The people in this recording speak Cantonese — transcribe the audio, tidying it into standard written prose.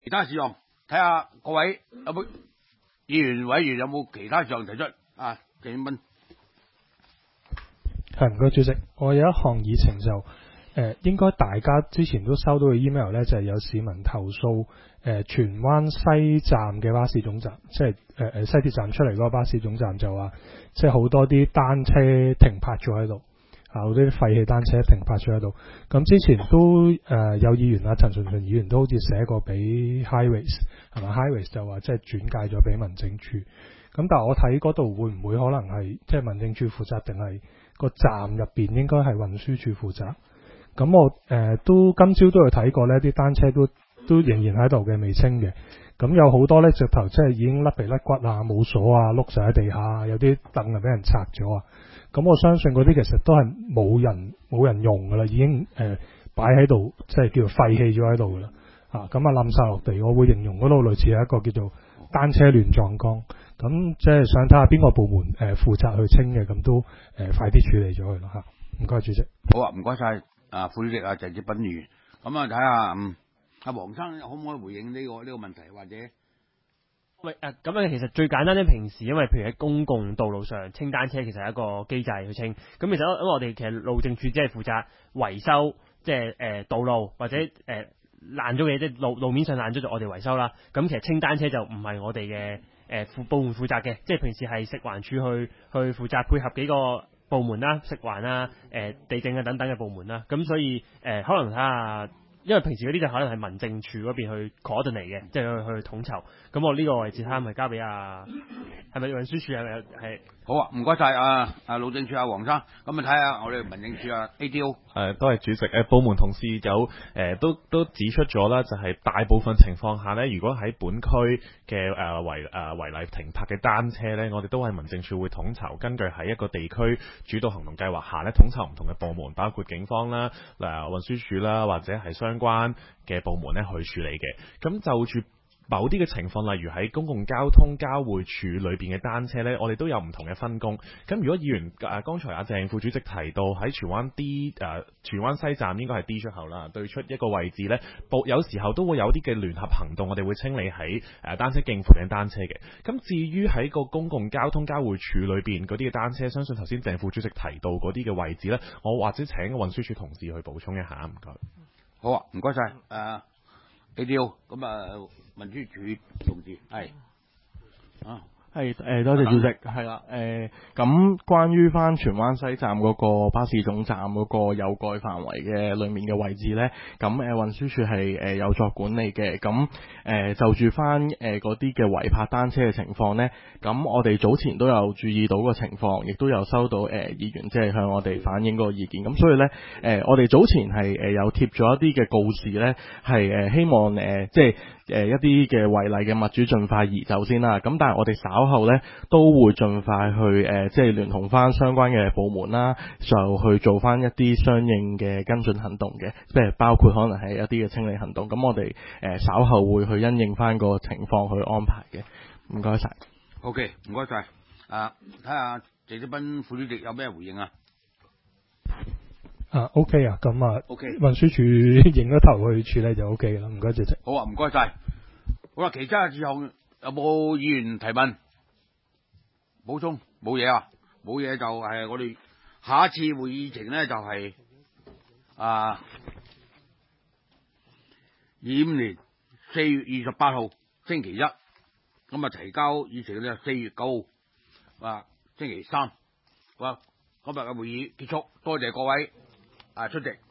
其他事項，睇下各位有冇議員委員有冇其他事項提出啊？鄭英斌。 係，唔該主席，我有一項議程就應該大家之前都收到嘅 email 咧，就係有市民投訴荃灣西站嘅巴士總站，即係西鐵站出嚟嗰個巴士總站，就話即係好多啲單車停泊咗喺度，好多啲廢棄單車停泊咗喺度。咁之前都有議員啊，陳順議員都好似寫過俾 Highways 係咪 Highways 就話即係轉介咗俾民政處。咁但係我睇嗰度會唔會可能係即係民政處負責，定係個站入邊應該係運輸處負責？咁我都今朝都有睇過呢啲單車都仍然喺度嘅，未清嘅。咁有好多呢，直頭即係已經甩皮甩骨啊，冇鎖啊，碌晒喺地下，有啲凳啊俾人拆咗啊。咁我相信嗰啲其實都係冇人用噶啦，已經擺喺度，即係叫做廢棄咗喺度噶啦。咁啊冧晒落地，我會形容嗰度類似係一個叫做單車亂葬崗。咁即係想睇下邊個部門負責去清嘅，咁都快啲處理咗佢咯嚇。唔該主席。 好啊，唔該晒副主席啊，鄭志斌議員。咁啊睇下阿黃生可唔可以回應呢個問題，或者？ 喂咁樣其實最簡單咧，平時因為譬如喺公共道路上清單車，其實係一個機制去清。咁其實因為我哋其實路政署只係負責維修，即係道路或者爛咗嘅嘢，即係路面上爛咗就我哋維修啦。咁其實清單車就唔係我哋嘅部門負責嘅，即係平時係食環署去負責配合幾個部門啦，食環啊、地政啊等等嘅部門啦。咁所以可能睇下。因為平時嗰啲就可能係民政處嗰邊去 coordinate 嘅，即係去統籌。咁我呢個位置睇下咪交俾係咪運輸署係？ 好啊，唔該晒路政署黃生。咁睇下我哋民政處ADO。 多謝主席。部門同事有都指出咗啦，就係大部分情況下呢，如果喺本區嘅違例停泊嘅單車呢，我哋都係民政處會統籌，根據喺一個地區主導行動計劃下呢，統籌唔同嘅部門，包括警方啦、運輸署啦，或者係相關嘅部門呢去處理嘅。咁就住某啲嘅情況，例如喺公共交通交匯處裏邊嘅單車呢，我哋都有唔同嘅分工。咁如果議員剛才阿鄭副主席提到喺荃灣西站應該係 D 出口啦，對出一個位置呢，有時候都會有啲嘅聯合行動，我哋會清理喺單車徑附近單車嘅。咁至於喺個公共交通交匯處裏邊嗰啲嘅單車，相信頭先鄭副主席提到嗰啲嘅位置呢，我或者請運輸署同事去補充一下，唔該。 好啊，唔該晒ADO。咁民輸處同志係多謝主席。係啦，咁關於翻荃灣西站嗰個巴士總站嗰個有蓋範圍嘅裏面嘅位置呢，咁運輸署係有作管理嘅。咁就住翻嗰啲嘅違泊單車嘅情況呢，咁我哋早前都有注意到個情況，亦都有收到議員即係向我哋反映嗰個意見。咁所以呢，我哋早前係有貼咗一啲嘅告示呢，係希望即係一啲嘅違例嘅物主盡快移走先啦。咁但係我哋稍後呢都會盡快去即係聯同翻相關嘅部門啦，就去做翻一啲相應嘅跟進行動嘅，即係包括可能係一啲嘅清理行動。咁我哋稍後會去因應翻個情況去安排嘅。唔該晒。 OK， 唔該晒。睇下鄭志斌副主席有咩回應啊 ？OK 啊，咁 OK， 運輸署認咗頭去處理就 OK 啦。唔該主席。 好啊，唔該晒。好啦，其他事項有冇議員提問補充？冇嘢啊，冇嘢就係我哋下一次會議程呢，就係25年4月28號星期一，咁提交議程呢4月9號星期三。好啦，今日嘅會議結束，多謝各位出席。